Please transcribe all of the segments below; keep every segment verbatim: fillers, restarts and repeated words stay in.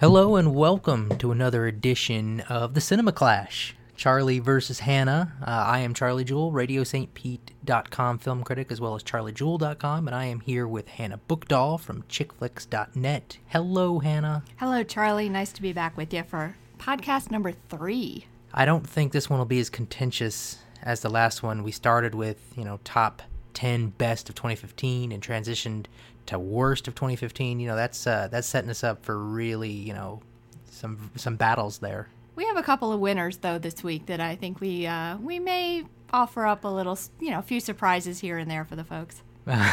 Hello and welcome to another edition of the Cinema Clash. Charlie versus Hannah. Uh, I am Charlie Jewell, radio st pete dot com film critic, as well as charlie jewell dot com, and I am here with Hannah Bookdahl from chick flicks dot net. Hello, Hannah. Hello, Charlie. Nice to be back with you for podcast number three. I don't think this one will be as contentious as the last one. We started with, you know, top ten best of twenty fifteen and transitioned to worst of twenty fifteen. You know, that's uh, that's setting us up for really, you know, some some battles there. We have a couple of winners, though, this week that I think we uh, we may offer up a little, you know, a few surprises here and there for the folks.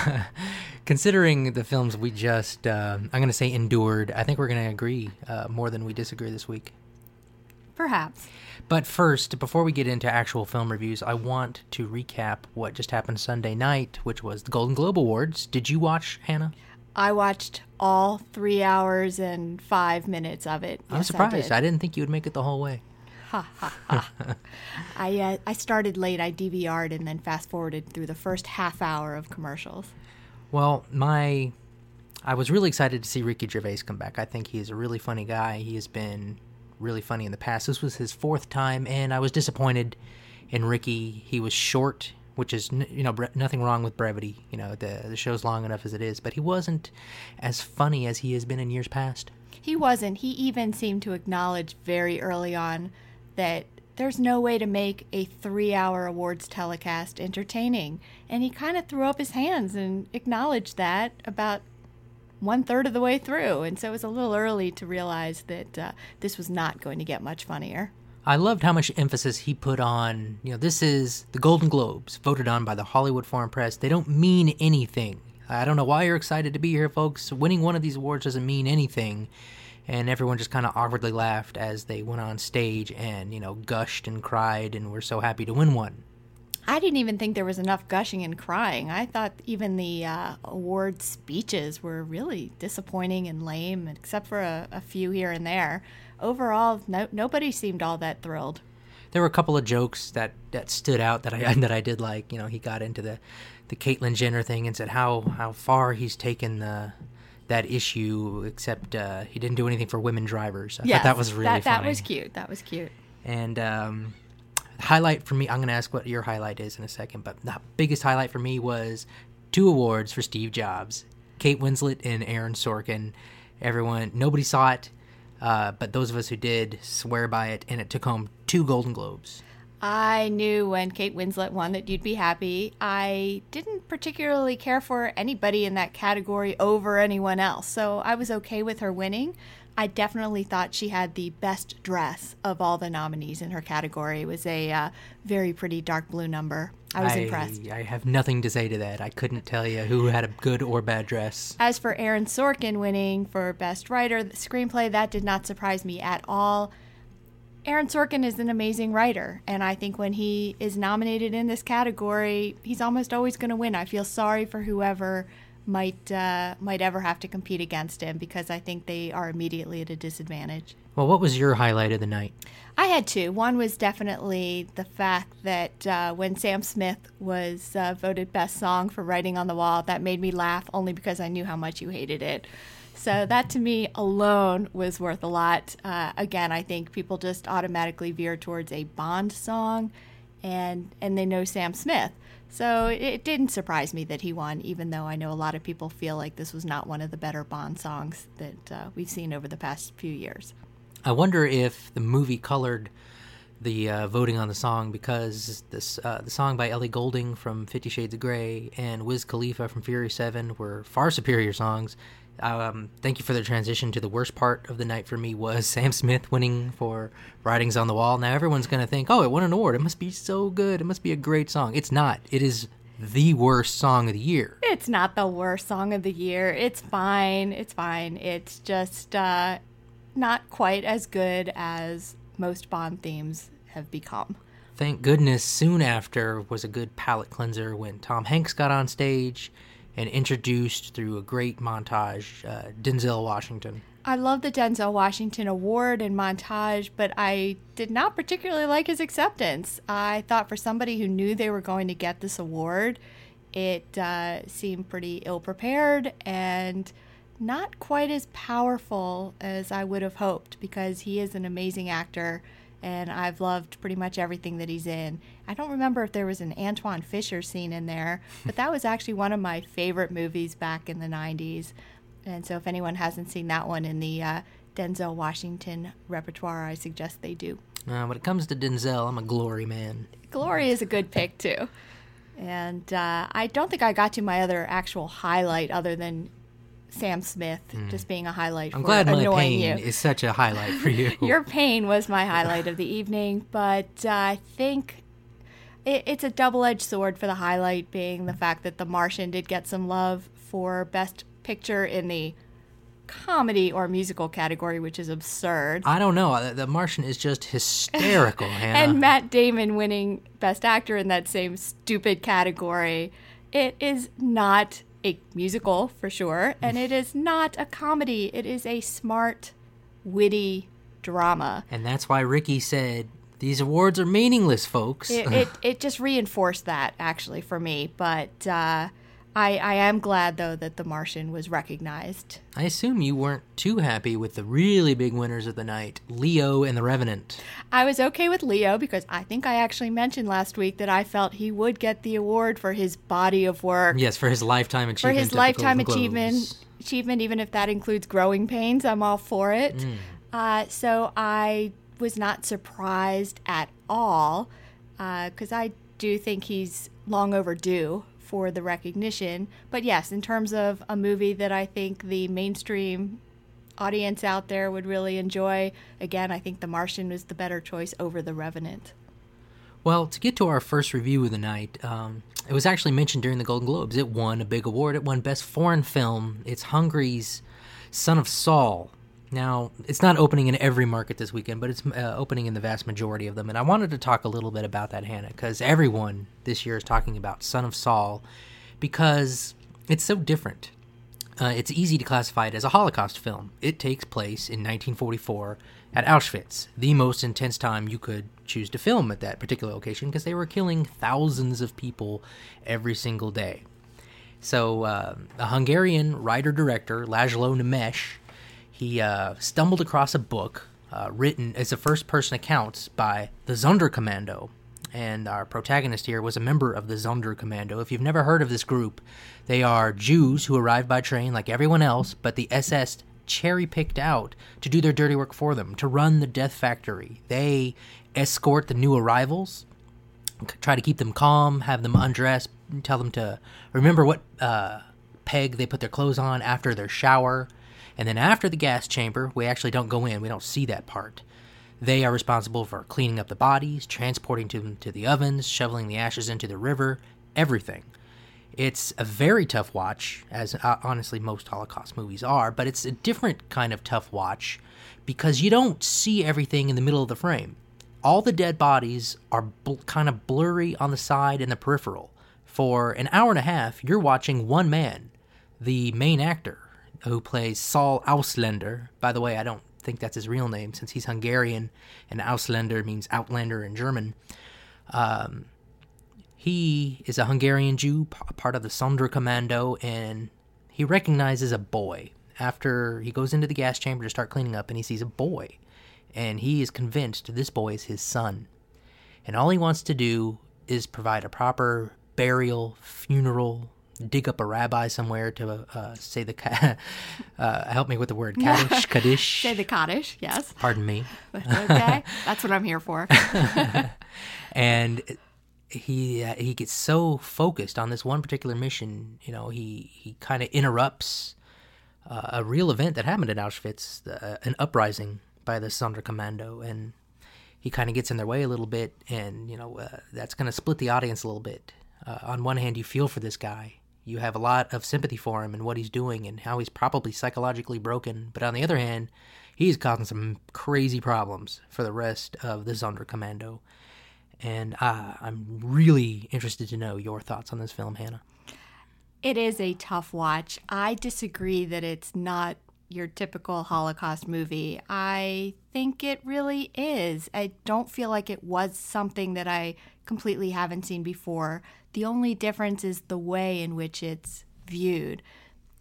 Considering the films we just, uh, I'm going to say endured, I think we're going to agree uh, more than we disagree this week. Perhaps. But first, before we get into actual film reviews, I want to recap what just happened Sunday night, which was the Golden Globe Awards. Did you watch, Hannah? I watched all three hours and five minutes of it. I'm yes, surprised. I, did. I didn't think you would make it the whole way. Ha, ha, ha. I, uh, I started late. I D V R'd and then fast-forwarded through the first half hour of commercials. Well, my... I was really excited to see Ricky Gervais come back. I think he is a really funny guy. He has been really funny in the past. This was his fourth time, and I was disappointed in Ricky. He was short, which is, you know, bre- nothing wrong with brevity. You know, the the show's long enough as it is, but he wasn't as funny as he has been in years past. He wasn't. He even seemed to acknowledge very early on that there's no way to make a three-hour awards telecast entertaining. And he kind of threw up his hands and acknowledged that about one-third of the way through. And so it was a little early to realize that uh, this was not going to get much funnier. I loved how much emphasis he put on, you know, this is the Golden Globes, voted on by the Hollywood Foreign Press. They don't mean anything. I don't know why you're excited to be here, folks. Winning one of these awards doesn't mean anything. And everyone just kind of awkwardly laughed as they went on stage and, you know, gushed and cried and were so happy to win one. I didn't even think there was enough gushing and crying. I thought even the uh, award speeches were really disappointing and lame, except for a, a few here and there. Overall, no, nobody seemed all that thrilled. There were a couple of jokes that, that stood out that I that I did like. You know, he got into the, the Caitlyn Jenner thing and said how, how far he's taken the that issue, except uh, he didn't do anything for women drivers. I yes, thought that was really that, funny. That was cute. That was cute. And um, highlight for me, I'm going to ask what your highlight is in a second, but the biggest highlight for me was two awards for Steve Jobs. Kate Winslet and Aaron Sorkin. Everyone, nobody saw it, uh, but those of us who did swear by it, and it took home two Golden Globes. I knew when Kate Winslet won that you'd be happy. I didn't particularly care for anybody in that category over anyone else, so I was okay with her winning. I definitely thought she had the best dress of all the nominees in her category. It was a uh, very pretty dark blue number. I was I, impressed. I have nothing to say to that. I couldn't tell you who had a good or bad dress. As for Aaron Sorkin winning for Best Writer, the screenplay, that did not surprise me at all. Aaron Sorkin is an amazing writer, and I think when he is nominated in this category, he's almost always going to win. I feel sorry for whoever might uh, might ever have to compete against him, because I think they are immediately at a disadvantage. Well, what was your highlight of the night? I had two. One was definitely the fact that uh, when Sam Smith was uh, voted Best Song for Writing on the Wall, that made me laugh only because I knew how much you hated it. So that to me alone was worth a lot. Uh, again, I think people just automatically veer towards a Bond song, and and they know Sam Smith. So it didn't surprise me that he won, even though I know a lot of people feel like this was not one of the better Bond songs that uh, we've seen over the past few years. I wonder if the movie colored the uh, voting on the song, because this uh, the song by Ellie Goulding from Fifty Shades of Grey and Wiz Khalifa from Fury seven were far superior songs. Um, thank you for the transition to the worst part of the night for me was Sam Smith winning for Writings on the Wall. Now everyone's going to think, oh, it won an award. It must be so good. It must be a great song. It's not. It is the worst song of the year. It's not the worst song of the year. It's fine. It's fine. It's just uh, not quite as good as most Bond themes have become. Thank goodness soon after was a good palate cleanser when Tom Hanks got on stage and introduced through a great montage uh, Denzel Washington. I love the Denzel Washington award and montage, but I did not particularly like his acceptance. I thought for somebody who knew they were going to get this award, it uh, seemed pretty ill-prepared and not quite as powerful as I would have hoped, because he is an amazing actor and I've loved pretty much everything that he's in. I don't remember if there was an Antoine Fisher scene in there, but that was actually one of my favorite movies back in the nineties. And so if anyone hasn't seen that one in the uh, Denzel Washington repertoire, I suggest they do. Uh, when it comes to Denzel, I'm a Glory man. Glory is a good pick, too. And uh, I don't think I got to my other actual highlight other than Sam Smith mm. just being a highlight I'm for glad my annoying pain you. is such a highlight for you. Your pain was my highlight of the evening, but uh, I think it, it's a double-edged sword for the highlight being the fact that The Martian did get some love for Best Picture in the comedy or musical category, which is absurd. I don't know. The Martian is just hysterical, Hannah. And Matt Damon winning Best Actor in that same stupid category. It is not a musical, for sure, and it is not a comedy. It is a smart, witty drama. And that's why Ricky said, these awards are meaningless, folks. It it, it just reinforced that, actually, for me. But uh, I, I am glad, though, that The Martian was recognized. I assume you weren't too happy with the really big winners of the night, Leo and The Revenant. I was okay with Leo because I think I actually mentioned last week that I felt he would get the award for his body of work. Yes, for his lifetime achievement. For his lifetime achievement, achievement, even if that includes Growing Pains, I'm all for it. Mm. Uh, so I was not surprised at all because uh, I do think he's long overdue for the recognition. But yes, in terms of a movie that I think the mainstream audience out there would really enjoy, again, I think The Martian was the better choice over The Revenant. Well, to get to our first review of the night, um, it was actually mentioned during the Golden Globes. It won a big award. It won Best Foreign Film. It's Hungary's Son of Saul. Now, it's not opening in every market this weekend, but it's uh, opening in the vast majority of them. And I wanted to talk a little bit about that, Hannah, because everyone this year is talking about Son of Saul because it's so different. Uh, it's easy to classify it as a Holocaust film. It takes place in nineteen forty-four at Auschwitz, the most intense time you could choose to film at that particular location because they were killing thousands of people every single day. So uh, a Hungarian writer-director, Laszlo Nemes, he uh, stumbled across a book uh, written as a first-person account by the Sonderkommando. And our protagonist here was a member of the Sonderkommando. If you've never heard of this group, they are Jews who arrived by train like everyone else, but the S S cherry-picked out to do their dirty work for them, to run the death factory. They escort the new arrivals, try to keep them calm, have them undress, tell them to remember what uh, peg they put their clothes on after their shower. And then after the gas chamber, we actually don't go in. We don't see that part. They are responsible for cleaning up the bodies, transporting them to the ovens, shoveling the ashes into the river, everything. It's a very tough watch, as uh, honestly most Holocaust movies are, but it's a different kind of tough watch because you don't see everything in the middle of the frame. All the dead bodies are bl- kind of blurry on the side and the peripheral. For an hour and a half, you're watching one man, the main actor, who plays Saul Ausländer. By the way, I don't think that's his real name since he's Hungarian and Ausländer means outlander in German. Um, he is a Hungarian Jew, p- part of the Sonderkommando, and he recognizes a boy after he goes into the gas chamber to start cleaning up, and he sees a boy, and he is convinced this boy is his son. And all he wants to do is provide a proper burial, funeral, dig up a rabbi somewhere to uh, say the ka- uh, help me with the word Kaddish. Kaddish. Say the Kaddish, yes. Pardon me. Okay, that's what I'm here for. And he uh, he gets so focused on this one particular mission, you know, he he kind of interrupts uh, a real event that happened in Auschwitz, uh, an uprising by the Sonderkommando, and he kind of gets in their way a little bit, and you know uh, that's going to split the audience a little bit. Uh, on one hand, you feel for this guy. You have a lot of sympathy for him and what he's doing and how he's probably psychologically broken. But on the other hand, he's causing some crazy problems for the rest of the Sonderkommando. And uh, I'm really interested to know your thoughts on this film, Hannah. It is a tough watch. I disagree that it's not your typical Holocaust movie. I think it really is. I don't feel like it was something that I completely haven't seen before. The only difference is the way in which it's viewed.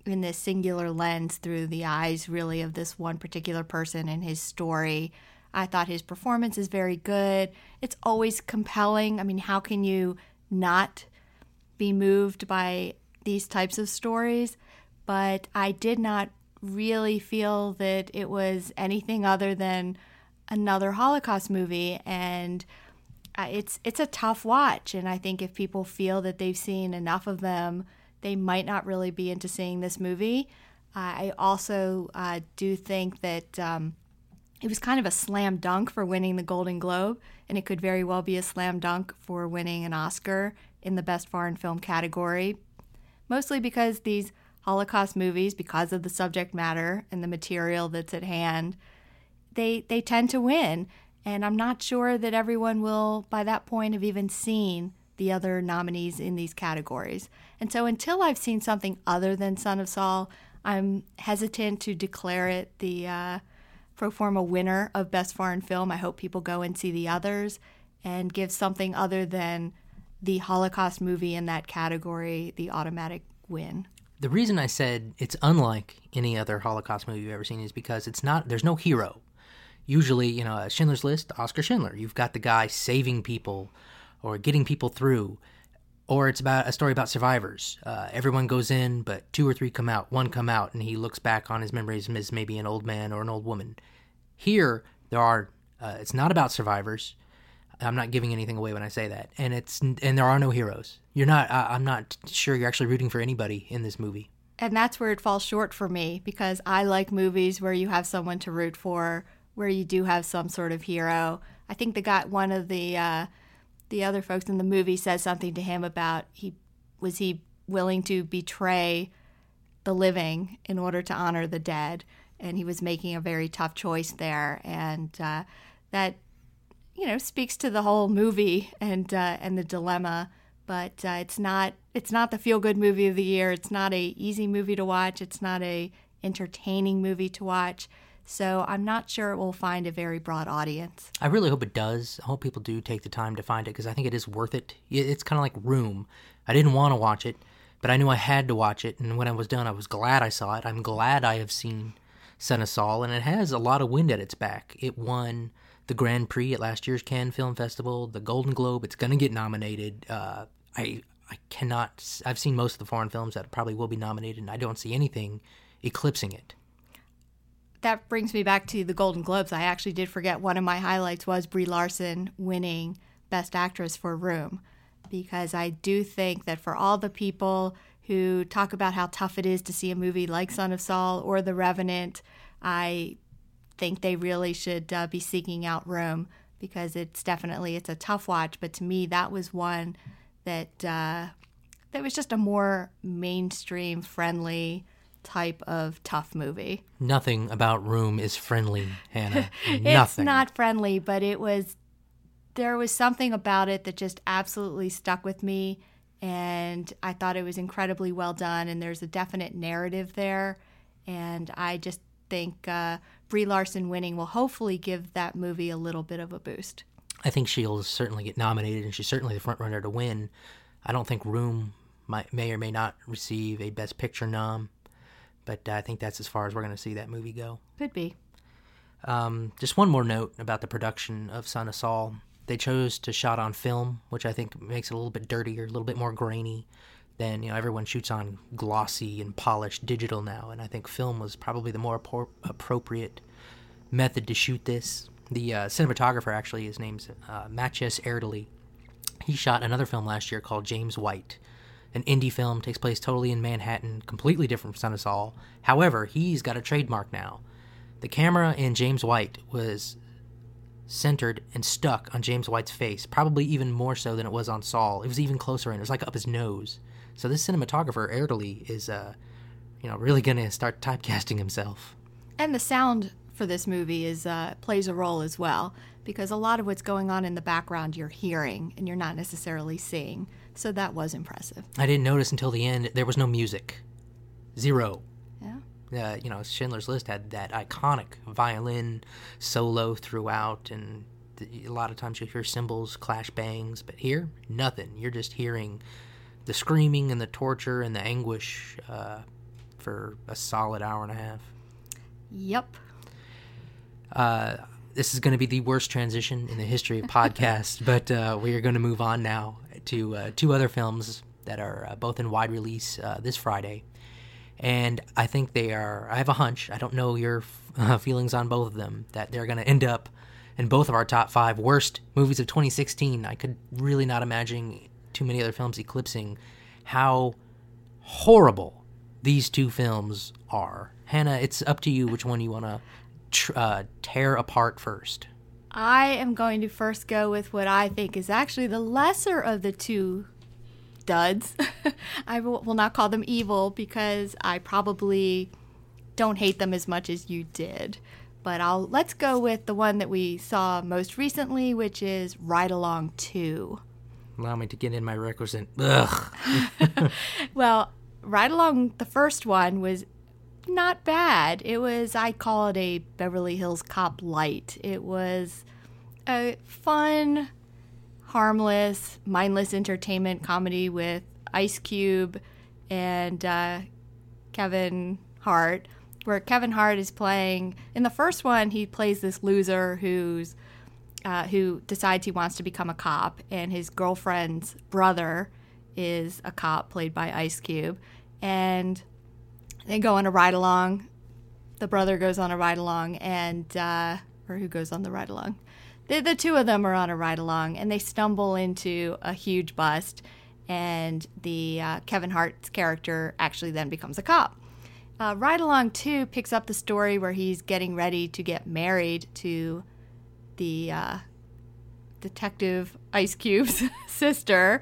in this singular lens through the eyes, really, of this one particular person and his story. I thought his performance is very good. It's always compelling. I mean, how can you not be moved by these types of stories? But I did not really feel that it was anything other than another Holocaust movie, and uh, it's it's a tough watch. And I think if people feel that they've seen enough of them, they might not really be into seeing this movie. Uh, I also uh, do think that um, it was kind of a slam dunk for winning the Golden Globe, and it could very well be a slam dunk for winning an Oscar in the Best Foreign Film category, mostly because these Holocaust movies, because of the subject matter and the material that's at hand, they they tend to win. And I'm not sure that everyone will, by that point, have even seen the other nominees in these categories. And so until I've seen something other than Son of Saul, I'm hesitant to declare it the uh, pro forma winner of Best Foreign Film. I hope people go and see the others and give something other than the Holocaust movie in that category the automatic win. The reason I said it's unlike any other Holocaust movie you've ever seen is because it's not, there's no hero. Usually, you know, Schindler's List, Oscar Schindler. You've got the guy saving people or getting people through. Or it's about a story about survivors. Uh, everyone goes in, but two or three come out. One come out, and he looks back on his memories as maybe an old man or an old woman. Here, there are. Uh, it's not about survivors. I'm not giving anything away when I say that. And it's and there are no heroes. You're not. Uh, I'm not sure you're actually rooting for anybody in this movie. And that's where it falls short for me, because I like movies where you have someone to root for, where you do have some sort of hero. I think the guy, one of the. Uh, The other folks in the movie says something to him about he was he willing to betray the living in order to honor the dead, and he was making a very tough choice there, and uh, that you know speaks to the whole movie and uh, and the dilemma. But uh, it's not it's not the feel good movie of the year. It's not a easy movie to watch. It's not a entertaining movie to watch. So I'm not sure it will find a very broad audience. I really hope it does. I hope people do take the time to find it, because I think it is worth it. It's kind of like Room. I didn't want to watch it, but I knew I had to watch it, and when I was done, I was glad I saw it. I'm glad I have seen Son of Saul, and it has a lot of wind at its back. It won the Grand Prix at last year's Cannes Film Festival, the Golden Globe. It's going to get nominated. Uh, I I cannot... I've seen most of the foreign films that probably will be nominated, and I don't see anything eclipsing it. That brings me back to the Golden Globes. I actually did forget one of my highlights was Brie Larson winning Best Actress for Room, because I do think that for all the people who talk about how tough it is to see a movie like Son of Saul or The Revenant, I think they really should uh, be seeking out Room, because it's definitely, it's a tough watch. But to me, that was one that, uh, that was just a more mainstream, friendly type of tough movie. Nothing about Room is friendly, Hannah. It's Nothing. not friendly, but it was, there was something about it that just absolutely stuck with me, and I thought it was incredibly well done, and there's a definite narrative there, and I just think uh, Brie Larson winning will hopefully give that movie a little bit of a boost. I think she'll certainly get nominated, and she's certainly the front runner to win. I don't think Room might, may or may not receive a Best Picture nom, but I think that's as far as we're going to see that movie go. Could be. Um, just one more note about the production of Son of Saul. They chose to shot on film, which I think makes it a little bit dirtier, a little bit more grainy than, you know, everyone shoots on glossy and polished digital now, and I think film was probably the more appro- appropriate method to shoot this. The uh, cinematographer, actually, his name's uh, Matches Erdely. He shot another film last year called James White. An indie film, takes place totally in Manhattan, completely different from Son of Saul. However, he's got a trademark now. The camera in James White was centered and stuck on James White's face, probably even more so than it was on Saul. It was even closer in. It was like up his nose. So this cinematographer, Erdely, is uh, you know, really going to start typecasting himself. And the sound for this movie is uh, plays a role as well, because a lot of what's going on in the background you're hearing and you're not necessarily seeing. So that was impressive. I didn't notice until the end there was no music. Zero. Yeah. Uh, you know, Schindler's List had that iconic violin solo throughout, and a lot of times you'll hear cymbals, clash bangs, but here, nothing. You're just hearing the screaming and the torture and the anguish uh, for a solid hour and a half. Yep. Uh, this is going to be the worst transition in the history of podcasts, but uh, we are going to move on now to uh, two other films that are uh, both in wide release uh, this Friday. And I think they are, I have a hunch, I don't know your uh, feelings on both of them, that they're going to end up in both of our top five worst movies of twenty sixteen. I could really not imagine too many other films eclipsing how horrible these two films are. Hannah, it's up to you which one you want to tr- uh, tear apart first. I am going to first go with what I think is actually the lesser of the two duds. I will, will not call them evil because I probably don't hate them as much as you did. But I'll let's go with the one that we saw most recently, which is Ride Along two. Allow me to get in my requisite. Ugh. Well, Ride Along, the first one, was not bad. It was, I call it a Beverly Hills Cop light. It was a fun, harmless, mindless entertainment comedy with Ice Cube and uh, Kevin Hart, where Kevin Hart is playing, in the first one, he plays this loser who's uh, who decides he wants to become a cop, and his girlfriend's brother is a cop played by Ice Cube, and they go on a ride along. The brother goes on a ride along, and uh, or who goes on the ride along? The, the two of them are on a ride along, and they stumble into a huge bust, and the uh, Kevin Hart's character actually then becomes a cop. Uh, Ride Along two picks up the story where he's getting ready to get married to the uh, detective Ice Cube's sister,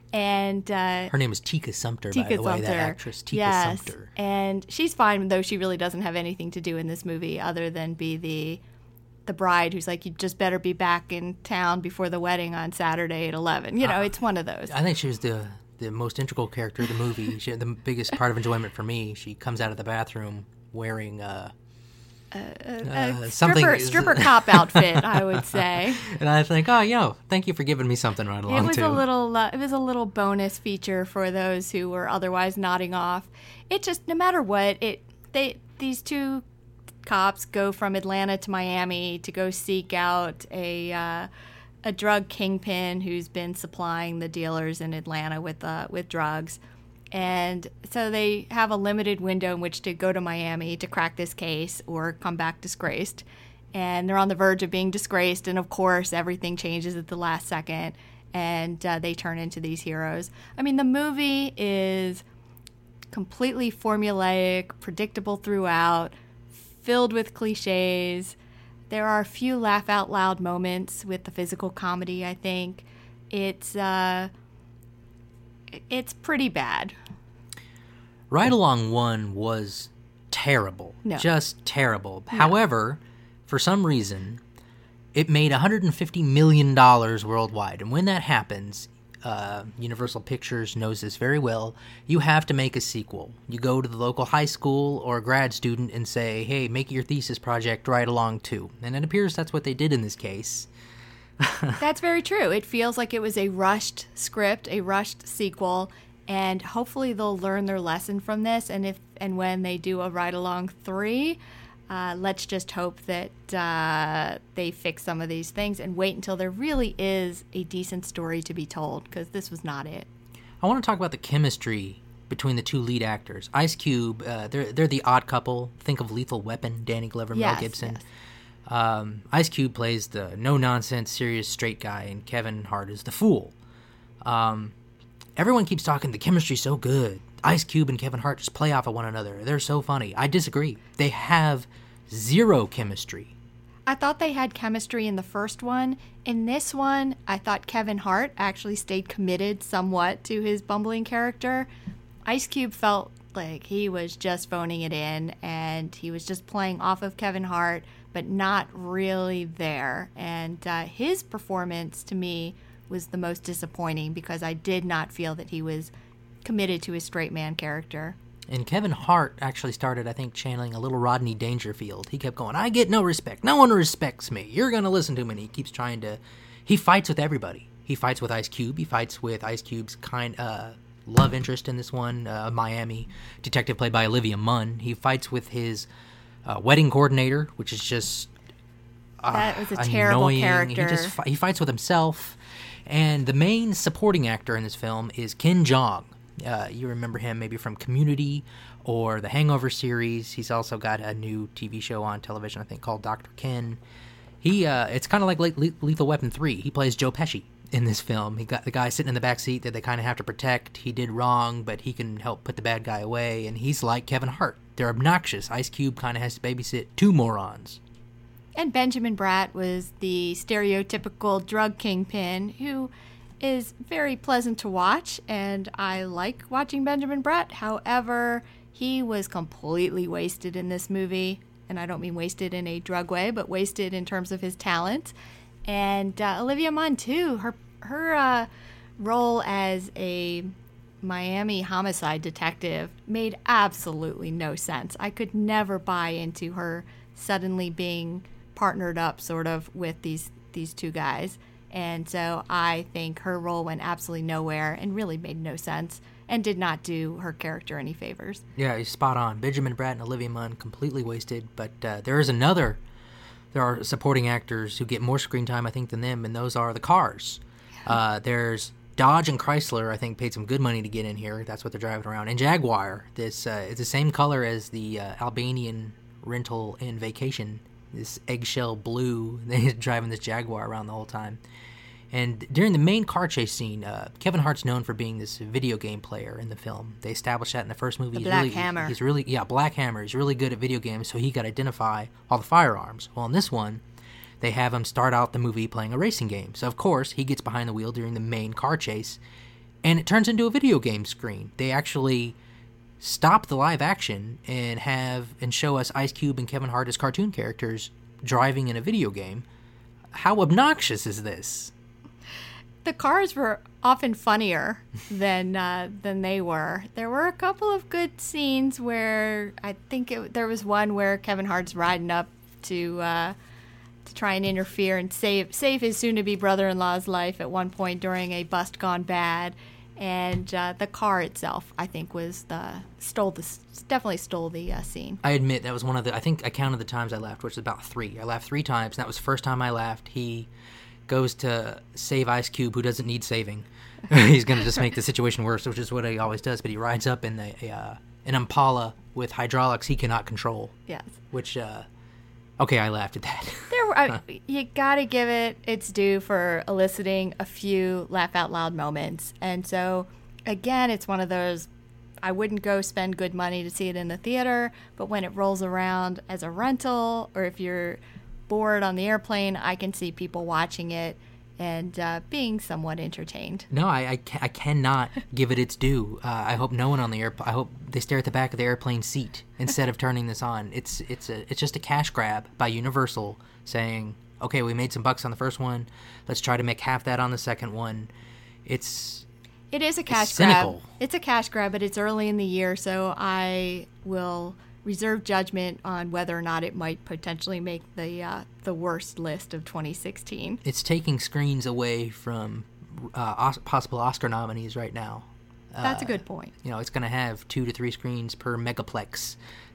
and uh, her name is Tika Sumpter, Tika by the way, Sumpter. that actress, Tika yes. Sumpter. And she's fine, though she really doesn't have anything to do in this movie other than be the the bride who's like, you just better be back in town before the wedding on Saturday at eleven. You know, uh, it's one of those. I think she was the the most integral character of the movie. She, the biggest part of enjoyment for me, she comes out of the bathroom wearing uh, uh, uh, uh, a something stripper, stripper cop outfit, I would say. And I think, oh, yo, thank you for giving me something right along it was too. a little, uh, it was a little bonus feature for those who were otherwise nodding off. It just, no matter what, it they these two cops go from Atlanta to Miami to go seek out a uh, a drug kingpin who's been supplying the dealers in Atlanta with uh, with drugs. And so they have a limited window in which to go to Miami to crack this case or come back disgraced. And they're on the verge of being disgraced, and of course everything changes at the last second, and uh, they turn into these heroes. I mean, the movie is completely formulaic, predictable throughout, filled with cliches. There are a few laugh-out-loud moments with the physical comedy, I think. It's, uh, it's pretty bad. Ride Along one was terrible. No. Just terrible. No. However, for some reason, it made one hundred fifty million dollars worldwide. And when that happens, uh, Universal Pictures knows this very well, you have to make a sequel. You go to the local high school or grad student and say, hey, make your thesis project Ride Along two. And it appears that's what they did in this case. That's very true. It feels like it was a rushed script, a rushed sequel, and hopefully they'll learn their lesson from this. And if and when they do a Ride Along three, uh, let's just hope that uh, they fix some of these things and wait until there really is a decent story to be told, because this was not it. I want to talk about the chemistry between the two lead actors. Ice Cube, uh, they're they're the odd couple. Think of Lethal Weapon, Danny Glover, Yes, Mel Gibson. yes. Um, Ice Cube plays the no-nonsense, serious, straight guy, and Kevin Hart is the fool. Um, everyone keeps talking, the chemistry's so good. Ice Cube and Kevin Hart just play off of one another. They're so funny. I disagree. They have zero chemistry. I thought they had chemistry in the first one. In this one, I thought Kevin Hart actually stayed committed somewhat to his bumbling character. Ice Cube felt like he was just phoning it in, and he was just playing off of Kevin Hart, but not really there. And uh, his performance, to me, was the most disappointing because I did not feel that he was committed to his straight man character. And Kevin Hart actually started, I think, channeling a little Rodney Dangerfield. He kept going, I get no respect. No one respects me. You're going to listen to me. And he keeps trying to... He fights with everybody. He fights with Ice Cube. He fights with Ice Cube's kind uh, love interest in this one, uh, a Miami detective played by Olivia Munn. He fights with his uh, wedding coordinator, which is just uh, that was a terrible annoying. character. He just he fights with himself. And the main supporting actor in this film is Ken Jeong. Uh, you remember him maybe from Community or the Hangover series. He's also got a new T V show on television, I think, called Doctor Ken. He, uh, it's kind of like Le- Lethal Weapon three. He plays Joe Pesci in this film. He got the guy sitting in the back seat that they kind of have to protect. He did wrong, but he can help put the bad guy away. And he's like Kevin Hart. They're obnoxious. Ice Cube kind of has to babysit two morons. And Benjamin Bratt was the stereotypical drug kingpin who is very pleasant to watch, and I like watching Benjamin Bratt. However, he was completely wasted in this movie, and I don't mean wasted in a drug way, but wasted in terms of his talent. And uh, Olivia Munn, too, her, her uh, role as a Miami homicide detective made absolutely no sense. I could never buy into her suddenly being partnered up sort of with these these two guys, and so I think her role went absolutely nowhere and really made no sense and did not do her character any favors. Yeah, he's spot on. Benjamin Bratt and Olivia Munn completely wasted, but uh, there is another there are supporting actors who get more screen time I think than them, and those are the Cars. Uh, there's Dodge and Chrysler, I think, paid some good money to get in here. That's what they're driving around. And Jaguar, this uh, is the same color as the uh, Albanian rental in Vacation. This eggshell blue. They're driving this Jaguar around the whole time. And during the main car chase scene, uh, Kevin Hart's known for being this video game player in the film. They established that in the first movie. The he's Black really, Hammer. He's really, yeah, Black Hammer. He's really good at video games, so he got to identify all the firearms. Well, in this one, they have him start out the movie playing a racing game. So, of course, he gets behind the wheel during the main car chase, and it turns into a video game screen. They actually stop the live action and have and show us Ice Cube and Kevin Hart as cartoon characters driving in a video game. How obnoxious is this? The cars were often funnier than uh, than they were. There were a couple of good scenes where I think it, there was one where Kevin Hart's riding up to uh, to try and interfere and save save his soon-to-be brother-in-law's life at one point during a bust gone bad. And uh, the car itself, I think, was the stole the definitely stole the uh, scene. I admit that was one of the. I think I counted the times I laughed, which was about three. I laughed three times. And that was the first time I laughed. He goes to save Ice Cube, who doesn't need saving. He's going to just make the situation worse, which is what he always does. But he rides up in a, uh, an Impala with hydraulics he cannot control. Yes. Which, uh, okay, I laughed at that. There were, I, you got to give it its due for eliciting a few laugh out loud moments. And so, again, it's one of those, I wouldn't go spend good money to see it in the theater, but when it rolls around as a rental, or if you're bored on the airplane, I can see people watching it and uh, being somewhat entertained. No, I, I, ca- I cannot give it its due. Uh, I hope no one on the airplane. I hope they stare at the back of the airplane seat instead of turning this on. It's it's a it's just a cash grab by Universal saying, okay, we made some bucks on the first one. Let's try to make half that on the second one. It's it is a cash it's grab. cynical. It's a cash grab, but it's early in the year, so I will reserve judgment on whether or not it might potentially make the uh, the worst list of twenty sixteen. It's taking screens away from uh, os- possible Oscar nominees right now. That's uh, a good point. You know, it's going to have two to three screens per megaplex,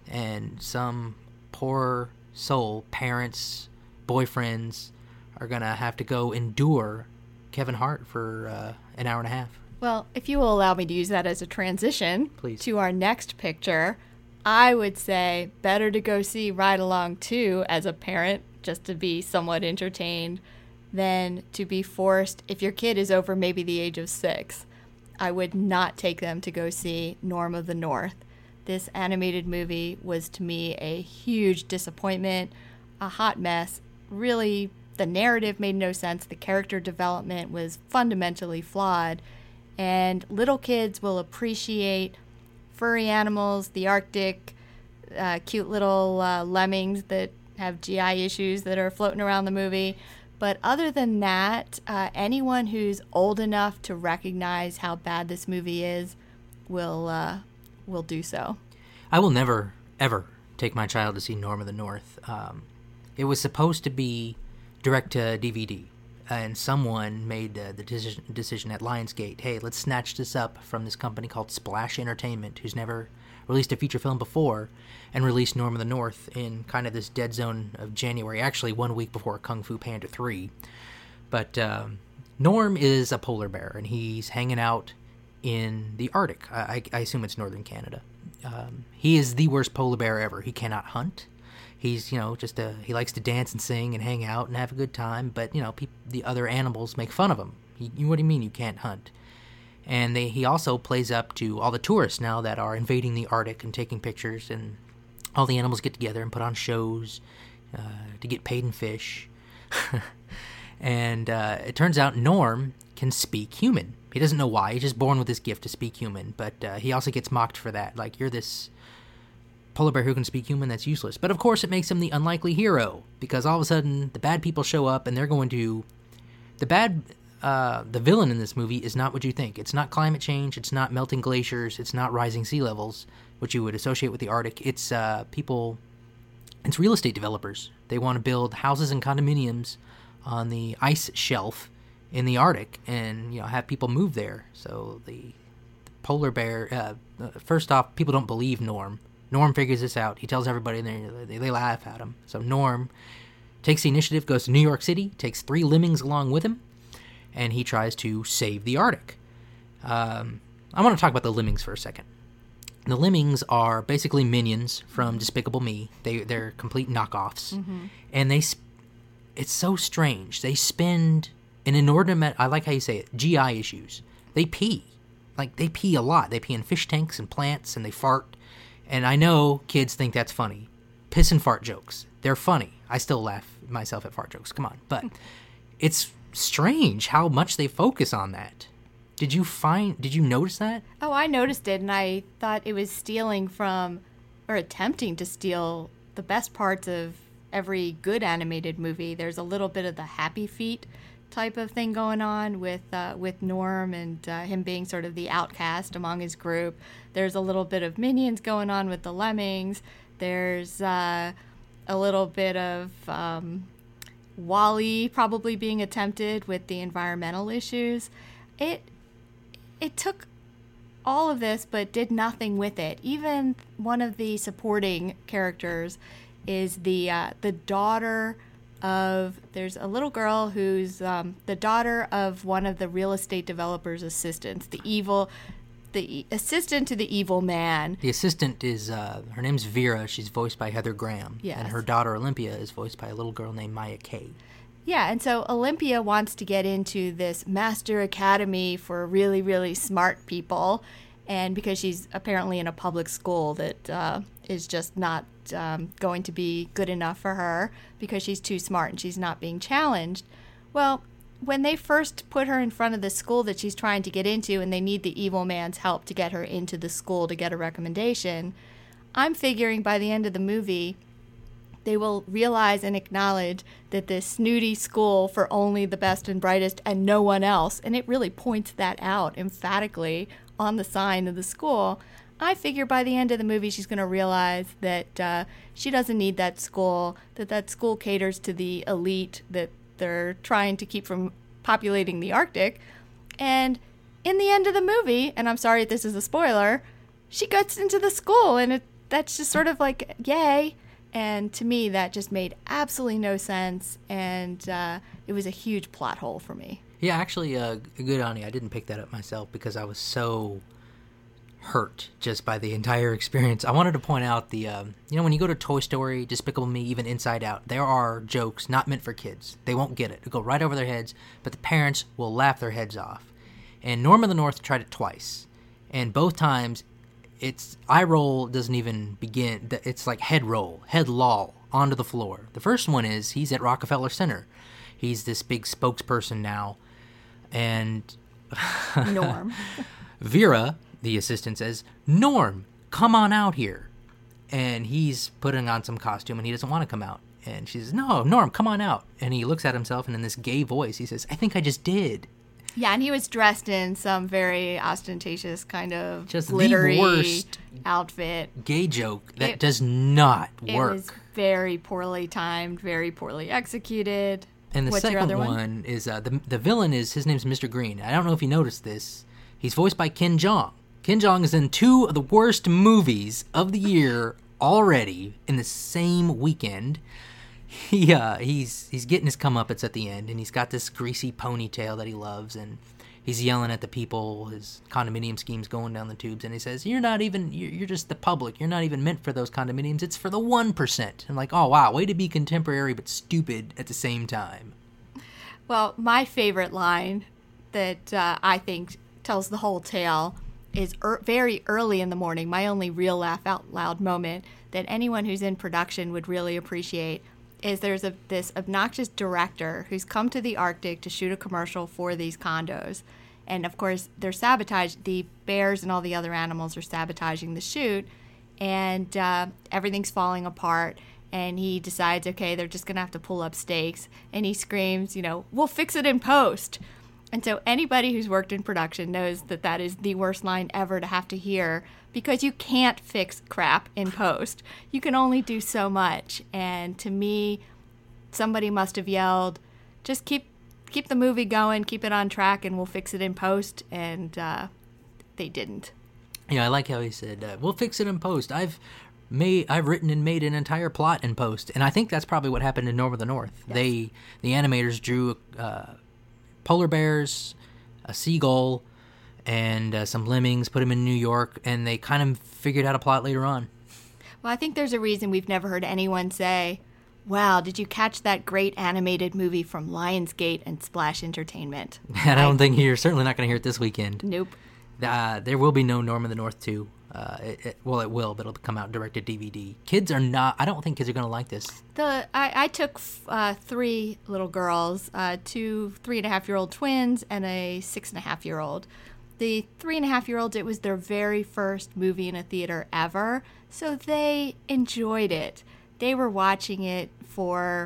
and some poor soul, parents, boyfriends, are going to have to go endure Kevin Hart for uh, an hour and a half. Well, if you will allow me to use that as a transition Please. to our next picture, I would say better to go see Ride Along two as a parent, just to be somewhat entertained, than to be forced, if your kid is over maybe the age of six, I would not take them to go see Norm of the North. This animated movie was to me a huge disappointment, a hot mess. Really, the narrative made no sense. The character development was fundamentally flawed. And little kids will appreciate furry animals, the Arctic, uh, cute little uh, lemmings that have G I issues that are floating around the movie. But other than that, uh, anyone who's old enough to recognize how bad this movie is will uh, will do so. I will never, ever take my child to see Norm of the North. Um, it was supposed to be direct to D V D. and someone made uh, the decision, decision at Lionsgate, hey, let's snatch this up from this company called Splash Entertainment, who's never released a feature film before, and released Norm of the North in kind of this dead zone of January, actually one week before Kung Fu Panda three. But um, Norm is a polar bear, and he's hanging out in the Arctic. I, I assume it's northern Canada. Um, he is the worst polar bear ever. He cannot hunt. He's, you know, just a, he likes to dance and sing and hang out and have a good time, but, you know, pe- the other animals make fun of him. He, you, what do you mean you can't hunt? And they, he also plays up to all the tourists now that are invading the Arctic and taking pictures, and all the animals get together and put on shows uh, to get paid in fish. And uh, it turns out Norm can speak human. He doesn't know why. He's just born with this gift to speak human, but uh, he also gets mocked for that. Like, you're this polar bear who can speak human, that's useless. But of course it makes him the unlikely hero, because all of a sudden the bad people show up and they're going to... The bad... Uh, the villain in this movie is not what you think. It's not climate change, it's not melting glaciers, it's not rising sea levels, which you would associate with the Arctic. It's uh, people... It's real estate developers. They want to build houses and condominiums on the ice shelf in the Arctic and, you know, have people move there. So the, the polar bear... Uh, first off, people don't believe Norm. Norm figures this out. He tells everybody, and they, they laugh at him. So Norm takes the initiative, goes to New York City, takes three lemmings along with him, and he tries to save the Arctic. Um, I want to talk about the lemmings for a second. The lemmings are basically minions from Despicable Me. They, they're complete knockoffs. Mm-hmm. And they, sp- it's so strange. They spend an inordinate, I like how you say it, G I issues. They pee. Like, they pee a lot. They pee in fish tanks and plants, and they fart. And I know kids think that's funny. Piss and fart jokes. They're funny. I still laugh myself at fart jokes. Come on. But it's strange how much they focus on that. Did you find, did you notice that? Oh, I noticed it, and I thought it was stealing from, or attempting to steal, the best parts of every good animated movie. There's a little bit of the Happy Feet type of thing going on with uh, with Norm and uh, him being sort of the outcast among his group. There's a little bit of Minions going on with the lemmings. There's uh, a little bit of um, WALL-E probably being attempted with the environmental issues. It it took all of this but did nothing with it. Even one of the supporting characters is the uh, the daughter of, there's a little girl who's um, the daughter of one of the real estate developer's assistants, the evil, the assistant to the evil man. The assistant is, uh, her name's Vera. She's voiced by Heather Graham. Yes. And her daughter Olympia is voiced by a little girl named Maya Kay. Yeah, and so Olympia wants to get into this master academy for really, really smart people. And because she's apparently in a public school that uh, is just not um, going to be good enough for her because she's too smart and she's not being challenged. Well, when they first put her in front of the school that she's trying to get into and they need the evil man's help to get her into the school to get a recommendation, I'm figuring by the end of the movie, they will realize and acknowledge that this snooty school for only the best and brightest and no one else, and it really points that out emphatically on the sign of the school. I figure by the end of the movie she's going to realize that uh, she doesn't need that school, that that school caters to the elite that they're trying to keep from populating the Arctic. And in the end of the movie, and I'm sorry if this is a spoiler, she gets into the school, and it, that's just sort of like, yay. And to me, that just made absolutely no sense, and uh, it was a huge plot hole for me. Yeah, actually, uh, good on you. I didn't pick that up myself because I was so hurt just by the entire experience. I wanted to point out the, um, you know, when you go to Toy Story, Despicable Me, even Inside Out, there are jokes not meant for kids. They won't get it. It'll go right over their heads, but the parents will laugh their heads off. And Norm of the North tried it twice, and both times, it's eye roll doesn't even begin. It's like head roll, head loll onto the floor. The first one is he's at Rockefeller Center. He's this big spokesperson now. And Norm. Vera, the assistant, says, Norm, come on out here. And he's putting on some costume and he doesn't want to come out. And she says, no, Norm, come on out. And he looks at himself and in this gay voice, he says, I think I just did. Yeah, and he was dressed in some very ostentatious kind of just glittery the worst outfit. Gay joke that it, does not work. It was very poorly timed, very poorly executed. And the What's your second other one, one? is uh, the the villain is his name's Mister Green. I don't know if you noticed this. He's voiced by Ken Jeong. Ken Jeong is in two of the worst movies of the year already in the same weekend. He uh, he's he's getting his comeuppance at the end, and he's got this greasy ponytail that he loves, and he's yelling at the people. His condominium scheme's going down the tubes, and he says, "You're not even. You're, you're just the public. You're not even meant for those condominiums. It's for the one percent." And like, oh wow, way to be contemporary but stupid at the same time. Well, my favorite line that uh, I think tells the whole tale is er- very early in the morning. My only real laugh out loud moment that anyone who's in production would really appreciate is there's a this obnoxious director who's come to the Arctic to shoot a commercial for these condos. And of course, they're sabotaged. The bears and all the other animals are sabotaging the shoot, and uh, everything's falling apart. And he decides, okay, they're just going to have to pull up stakes. And he screams, you know, we'll fix it in post. And so anybody who's worked in production knows that that is the worst line ever to have to hear, because you can't fix crap in post. You can only do so much. And to me, somebody must have yelled, just keep keep the movie going, keep it on track, and we'll fix it in post. And uh, they didn't. Yeah, I like how he said, uh, we'll fix it in post. I've made, I've written and made an entire plot in post. And I think that's probably what happened in Norm of the North. Yes. They, the animators drew uh, polar bears, a seagull, and uh, some lemmings, put them in New York, and they kind of figured out a plot later on. Well, I think there's a reason we've never heard anyone say, wow, did you catch that great animated movie from Lionsgate and Splash Entertainment? And I don't think you're certainly not going to hear it this weekend. Nope. Uh, there will be no Norm of the North two. Uh, it, it, well, it will, but it'll come out direct to D V D. Kids are not, I don't think kids are going to like this. The I, I took uh, three little girls, uh, two three and a half year old twins and a six and a half year old. The three and a half year olds, it was their very first movie in a theater ever, so they enjoyed it. They were watching it for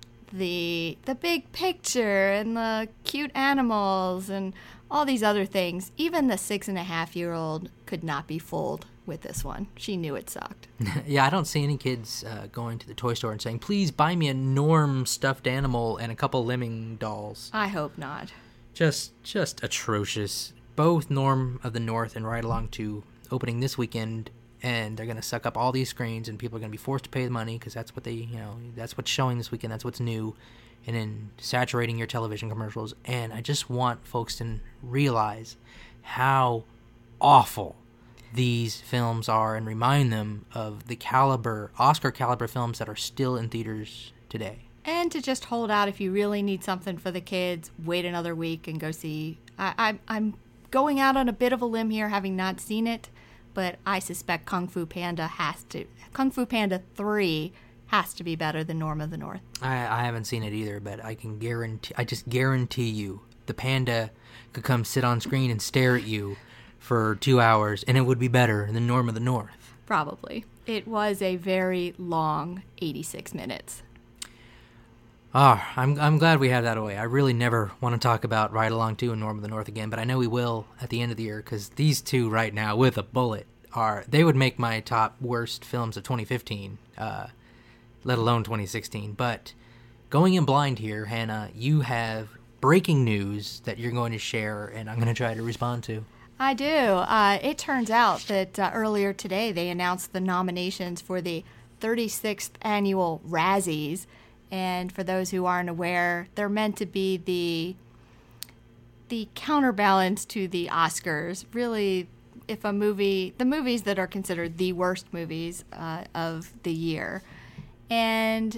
the the big picture and the cute animals and all these other things. Even the six and a half year old could not be fooled with this one. She knew it sucked. Yeah, I don't see any kids uh, going to the toy store and saying, please buy me a Norm stuffed animal and a couple lemming dolls. I hope not. Just just atrocious. Both Norm of the North and Ride Along two opening this weekend, and they're going to suck up all these screens, and people are going to be forced to pay the money because that's what they, you know, that's what's showing this weekend, that's what's new, and then saturating your television commercials. And I just want folks to realize how awful these films are and remind them of the caliber, Oscar caliber films that are still in theaters today. And to just hold out if you really need something for the kids, wait another week and go see. I, I, I'm going out on a bit of a limb here, having not seen it, but I suspect Kung Fu Panda has to. Kung Fu Panda three has to be better than Norm of the North. I, I haven't seen it either, but I can guarantee, I just guarantee you, the panda could come sit on screen and stare at you for two hours, and it would be better than Norm of the North. Probably. It was a very long eighty-six minutes. Ah, I'm I'm glad we have that away. I really never want to talk about Ride Along two and Norm of the North again, but I know we will at the end of the year, because these two right now, with a bullet, are they would make my top worst films of twenty fifteen, uh, let alone twenty sixteen. But going in blind here, Hannah, you have breaking news that you're going to share, and I'm going to try to respond to. I do. Uh, it turns out that uh, earlier today they announced the nominations for the thirty-sixth annual Razzies. And for those who aren't aware, they're meant to be the the counterbalance to the Oscars. Really, if a movie, the movies that are considered the worst movies uh, of the year. And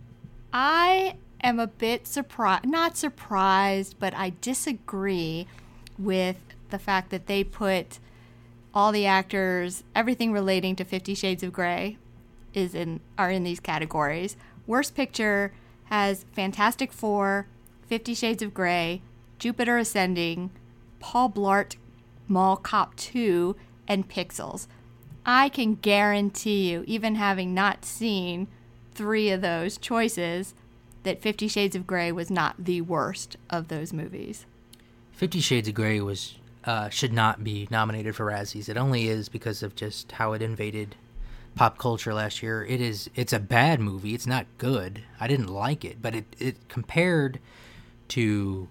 I am a bit surprised, not surprised, but I disagree with the fact that they put all the actors, everything relating to Fifty Shades of Grey is in are in these categories. Worst Picture has Fantastic Four, Fifty Shades of Grey, Jupiter Ascending, Paul Blart Mall Cop two, and Pixels. I can guarantee you, even having not seen three of those choices, that Fifty Shades of Grey was not the worst of those movies. Fifty Shades of Grey was uh, should not be nominated for Razzies. It only is because of just how it invaded pop culture last year. It is it's a bad movie. It's not good. I didn't like it, but it, it compared to,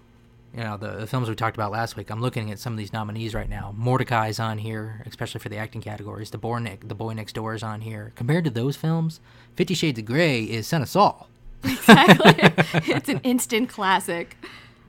you know, the, the films we talked about last week. I'm looking at some of these nominees right now. Mordecai's on here, especially for the acting categories. The Boy, ne- the Boy Next Door is on here. Compared to those films, Fifty Shades of Grey is Son of Saul. Exactly. It's an instant classic.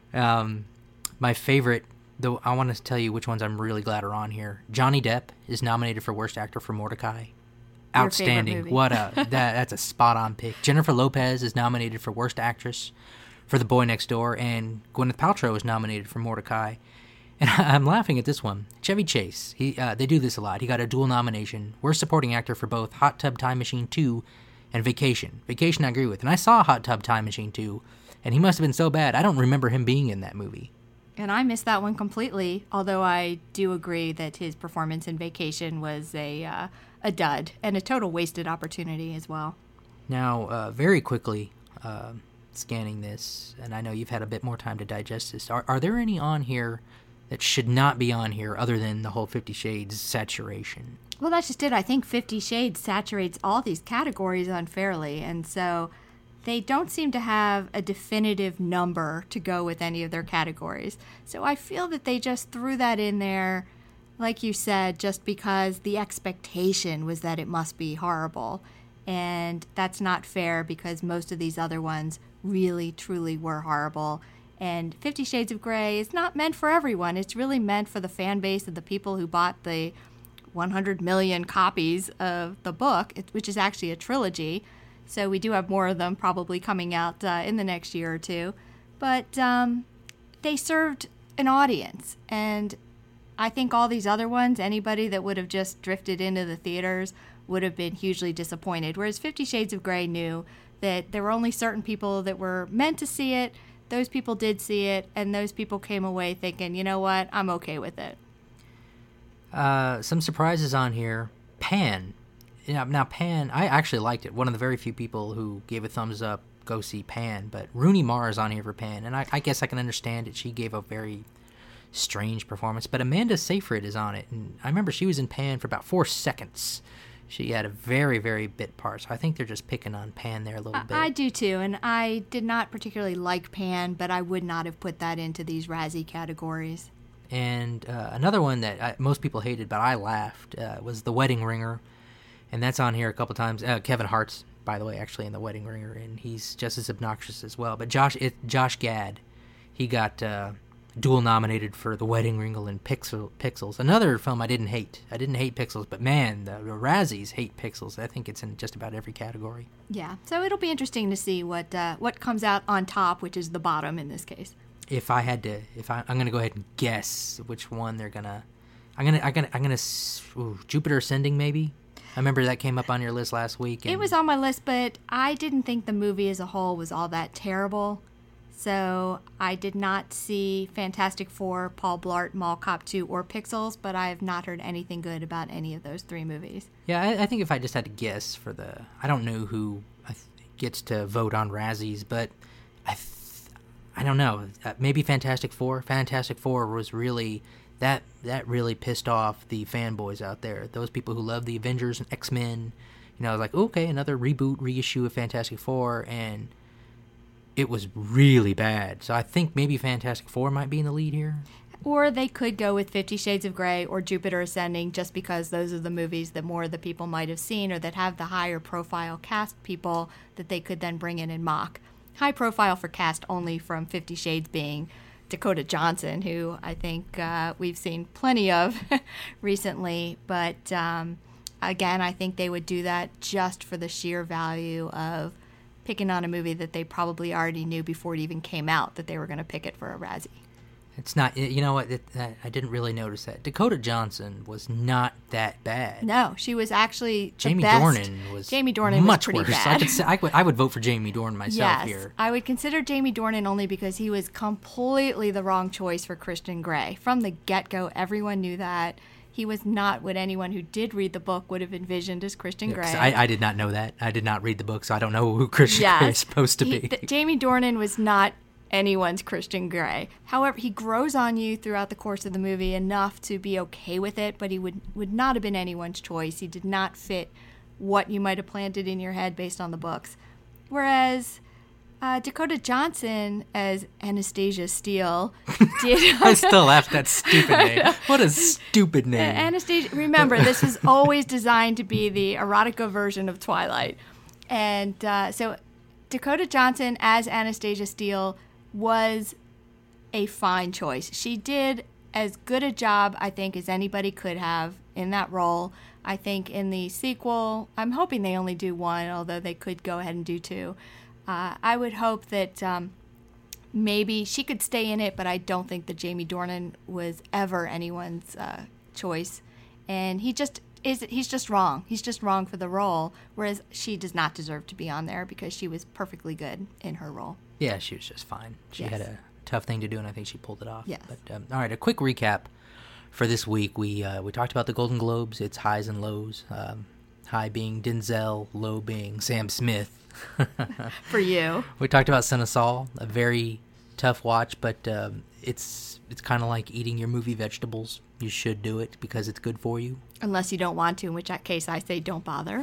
Um, my favorite, though, I want to tell you which ones I'm really glad are on here. Johnny Depp is nominated for Worst Actor for Mordecai. Your Outstanding. What a that that's a spot on pick. Jennifer Lopez is nominated for Worst Actress for The Boy Next Door, and Gwyneth Paltrow is nominated for Mordecai. And I'm laughing at this one. Chevy Chase. He uh, they do this a lot. He got a dual nomination. Worst Supporting Actor for both Hot Tub Time Machine two and Vacation. Vacation I agree with. And I saw Hot Tub Time Machine two, and he must have been so bad. I don't remember him being in that movie. And I missed that one completely, although I do agree that his performance in Vacation was a uh, a dud and a total wasted opportunity as well. Now, uh, very quickly, uh, scanning this, and I know you've had a bit more time to digest this, are, are there any on here that should not be on here other than the whole Fifty Shades saturation? Well, that's just it. I think Fifty Shades saturates all these categories unfairly, and so they don't seem to have a definitive number to go with any of their categories. So I feel that they just threw that in there, like you said, just because the expectation was that it must be horrible. And that's not fair because most of these other ones really, truly were horrible. And Fifty Shades of Grey is not meant for everyone. It's really meant for the fan base of the people who bought the one hundred million copies of the book, which is actually a trilogy. So we do have more of them probably coming out uh, in the next year or two. But um, they served an audience. And I think all these other ones, anybody that would have just drifted into the theaters would have been hugely disappointed. Whereas Fifty Shades of Grey knew that there were only certain people that were meant to see it. Those people did see it, and those people came away thinking, you know what, I'm okay with it. Uh, some surprises on here. Pan. Now, now, Pan, I actually liked it. One of the very few people who gave a thumbs up, go see Pan. But Rooney Mara is on here for Pan, and I, I guess I can understand it. She gave a very strange performance. But Amanda Seyfried is on it, and I remember she was in Pan for about four seconds. She had a very, very bit part, so I think they're just picking on Pan there a little I, bit. I do too, and I did not particularly like Pan, but I would not have put that into these Razzie categories. And uh, another one that I, most people hated, but I laughed, uh, was The Wedding Ringer. And that's on here a couple times. Uh, Kevin Hart's, by the way, actually in The Wedding Ringer, and he's just as obnoxious as well. But Josh it, Josh Gad, he got uh, dual nominated for The Wedding Ringer and Pixel, Pixels. Another film I didn't hate. I didn't hate Pixels, but man, the, the Razzies hate Pixels. I think it's in just about every category. Yeah, so it'll be interesting to see what uh, what comes out on top, which is the bottom in this case. If I had to, if I, I'm gonna go ahead and guess which one they're gonna, I'm gonna, I'm gonna, I'm gonna, ooh, Jupiter Ascending maybe. I remember that came up on your list last week. And it was on my list, but I didn't think the movie as a whole was all that terrible. So I did not see Fantastic Four, Paul Blart, Mall Cop two, or Pixels, but I have not heard anything good about any of those three movies. Yeah, I, I think if I just had to guess for the, I don't know who I th- gets to vote on Razzies, but I, th- I don't know. Uh, maybe Fantastic Four. Fantastic Four was really that that really pissed off the fanboys out there. Those people who love the Avengers and X-Men. You know, like, okay, another reboot, reissue of Fantastic Four, and it was really bad. So I think maybe Fantastic Four might be in the lead here. Or they could go with Fifty Shades of Grey or Jupiter Ascending, just because those are the movies that more of the people might have seen, or that have the higher profile cast people that they could then bring in and mock. High profile for cast only from Fifty Shades being Dakota Johnson, who I think uh, we've seen plenty of recently. But um, again, I think they would do that just for the sheer value of picking on a movie that they probably already knew before it even came out that they were going to pick it for a Razzie. It's not, you know what, it, I didn't really notice that. Dakota Johnson was not that bad. No, she was actually the Jamie best. Dornan was Jamie Dornan much was pretty worse. bad. I, could say, I, would, I would vote for Jamie Dornan myself yes, here. I would consider Jamie Dornan only because he was completely the wrong choice for Christian Grey. From the get-go, everyone knew that. He was not what anyone who did read the book would have envisioned as Christian Yeah, Grey. I, I did not know that. I did not read the book, so I don't know who Christian yes. Grey is supposed to he, be. Th- Jamie Dornan was not anyone's Christian Grey. However, he grows on you throughout the course of the movie enough to be okay with it, but he would, would not have been anyone's choice. He did not fit what you might have planted in your head based on the books. Whereas uh, Dakota Johnson as Anastasia Steele did... I still laugh at that stupid name. What a stupid name. Anastasia, remember, this was always designed to be the erotica version of Twilight. And uh, so Dakota Johnson as Anastasia Steele was a fine choice. She did as good a job, I think, as anybody could have in that role. I think in the sequel, I'm hoping they only do one, although they could go ahead and do two. Uh, I would hope that um, maybe she could stay in it, but I don't think that Jamie Dornan was ever anyone's uh, choice. And he just is, he's just wrong. He's just wrong for the role, whereas she does not deserve to be on there because she was perfectly good in her role. Yeah, she was just fine. She Yes. had a tough thing to do, and I think she pulled it off. Yes. But um, all right, a quick recap for this week. We uh, we talked about the Golden Globes, its highs and lows. Um, high being Denzel, low being Sam Smith. For you. We talked about Son of Saul, a very tough watch, but um, it's it's kind of like eating your movie vegetables. You should do it because it's good for you. Unless you don't want to, in which case I say don't bother.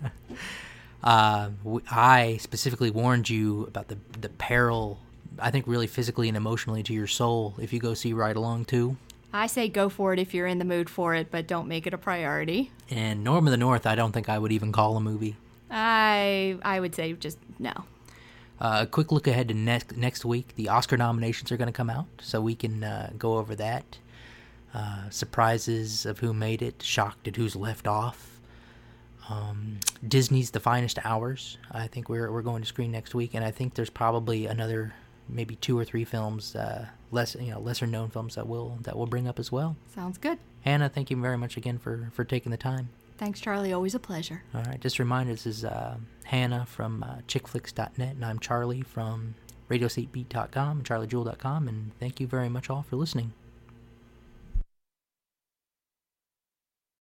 uh, I specifically warned you about the the peril, I think really physically and emotionally to your soul if you go see Ride Along two. I say go for it if you're in the mood for it, but don't make it a priority. And Norm of the North, I don't think I would even call a movie. I I would say just no. Uh, a quick look ahead to next next week. The Oscar nominations are going to come out, so we can uh, go over that. Uh, surprises of who made it, shocked at who's left off. Um, Disney's The Finest Hours, I think we're we're going to screen next week, and I think there's probably another maybe two or three films, uh, less you know lesser known films that we'll that we'll bring up as well. Sounds good. Hannah, thank you very much again for, for taking the time. Thanks, Charlie. Always a pleasure. All right, just a reminder, this is uh, Hannah from uh, chick flicks dot net, and I'm Charlie from radio state beat dot com and charlie jewel dot com, and thank you very much all for listening.